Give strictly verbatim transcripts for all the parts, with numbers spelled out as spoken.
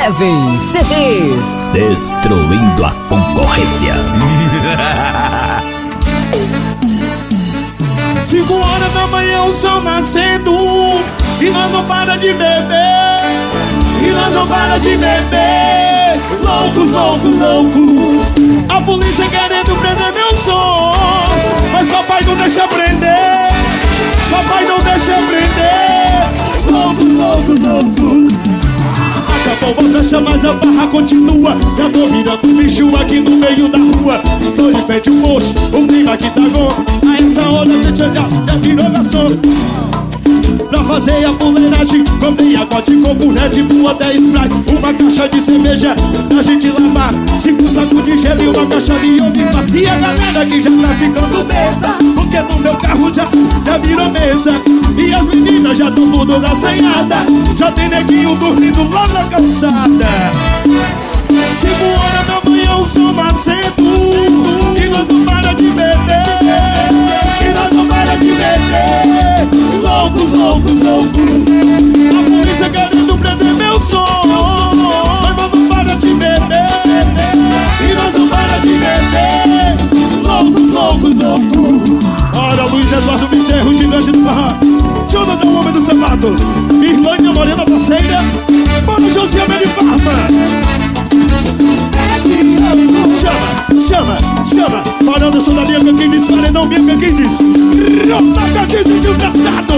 Kevin C Ds, destruindo a concorrência. Cinco horas da manhã o sol nascendo e nós não para de beber, e nós não para de beber. Loucos, loucos, loucos. A polícia querendo prender meu som, mas papai não deixa prender, papai não deixa prender. Loucos, loucos, loucos. Acabou, volta, chama, mas a barra continua. Já tô virando bicho aqui no meio da rua. Tô de frente o posto, o clima aqui tá bom. A essa hora de chegar, já virou garçom. Pra fazer a fuleiragem, comprei água de coco, Red Bull até Sprite, uma caixa de cerveja pra gente lavar, cinco sacos de gelo e uma caixa de oliva. E a galera que já tá ficando mesa, porque no meu carro já, já virou mesa. E as meninas já tão tudo assanhadas, já tem neguinho dormindo lá na calçada. Cinco horas da manhã o sol nascendo e nós não para de beber, e nós não para de beber. Loucos, loucos, loucos. A polícia querendo prender meu som, mas nós não para de beber, e nós não para de beber. Loucos, loucos, loucos. Ora, Luiz Eduardo Bezerro, gigante do barraco, Jonathan, o homem do sapato, Irlândia, Morena, parceira, Mano José, de Barba. Chama, chama, chama. Parando, eu sou da minha quem diz, paredão, minha quem diz. Rota, diz o desgraçado.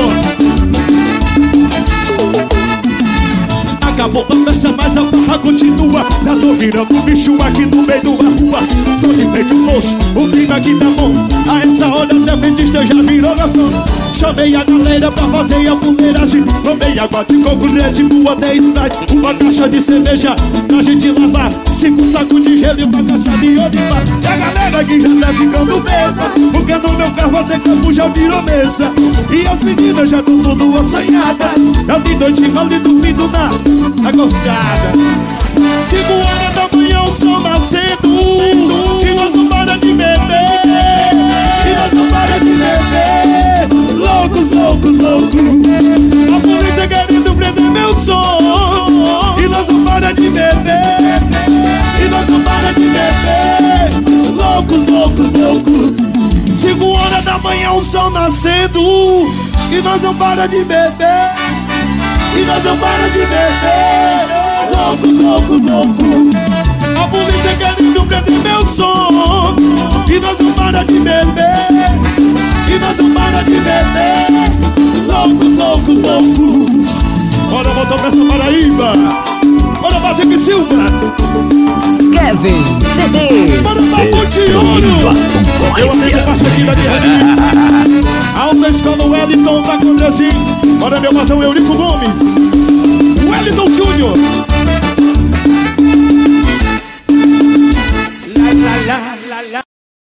Acabou a festa, mas a barra continua. Já tô virando bicho aqui no meio da rua. Tô de frente o moço, o clima aqui tá bom. A essa hora até frentista já virou garçom. Chamei a galera pra fazer a fuleiragem, tomei água de coco, Red Bull até Sprite, uma caixa de cerveja pra gente lavar, cinco sacos de gelo e uma caixa de oliva. E a galera que já tá ficando bêbada, porque no meu carro até campo já virou mesa. E as meninas já tão tudo assanhadas, já de noite ali dormindo na, na calçada. Cinco horas da manhã o sol nascendo e nós não para de beber, e nós não para de beber. Loucos, loucos, loucos. A polícia querendo prender meu som, e nós não para de beber, e nós não para de beber. Loucos, loucos, loucos. Cinco horas da manhã o sol nascendo e nós não para de beber, e nós não para de beber. Loucos, loucos, loucos. A polícia querendo prender meu som, e nós não para de beber, e nós não para de beber. Loucos, loucos, loucos. Bora voltar pra essa Paraíba. Bora bater com Silva. Kevin C Ds, bora bater de ouro. Eu amigo baixo aqui da minha raiz. Alta Escola Wellington da Condrezinho. Bora meu patrão Eurico Gomes, Wellington Júnior.